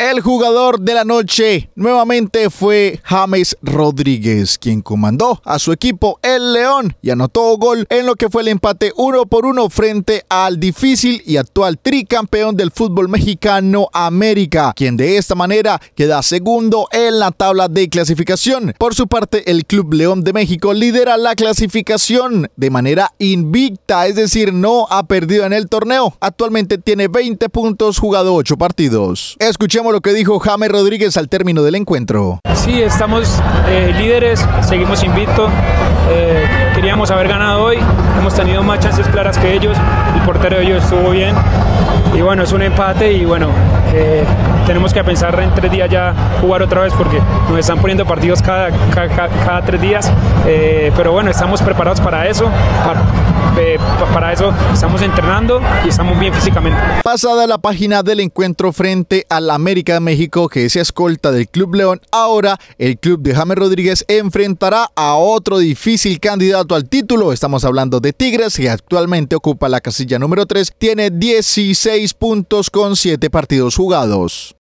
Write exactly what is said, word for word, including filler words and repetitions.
El jugador de la noche nuevamente fue James Rodríguez, quien comandó a su equipo el León y anotó gol en lo que fue el empate uno por uno frente al difícil y actual tricampeón del fútbol mexicano América, quien de esta manera queda segundo en la tabla de clasificación. Por su parte, el Club León de México lidera la clasificación de manera invicta, es decir, no ha perdido en el torneo. Actualmente tiene veinte puntos, jugado ocho partidos. Escuchemos lo que dijo James Rodríguez al término del encuentro. Sí, estamos eh, líderes, seguimos invictos. Eh, queríamos haber ganado hoy, hemos tenido más chances claras que ellos, el portero de ellos estuvo bien y bueno, es un empate y bueno, eh, tenemos que pensar en tres días ya jugar otra vez porque nos están poniendo partidos cada, cada, cada tres días, eh, pero bueno, estamos preparados para eso, para, eh, para eso estamos entrenando y estamos bien físicamente. Pasada la página del encuentro frente al América de México, que es escolta del Club León, ahora el club de James Rodríguez enfrentará a otro difícil candidato al título. Estamos hablando de Tigres, que actualmente ocupa la casilla número tres, tiene dieciséis puntos con siete partidos jugados.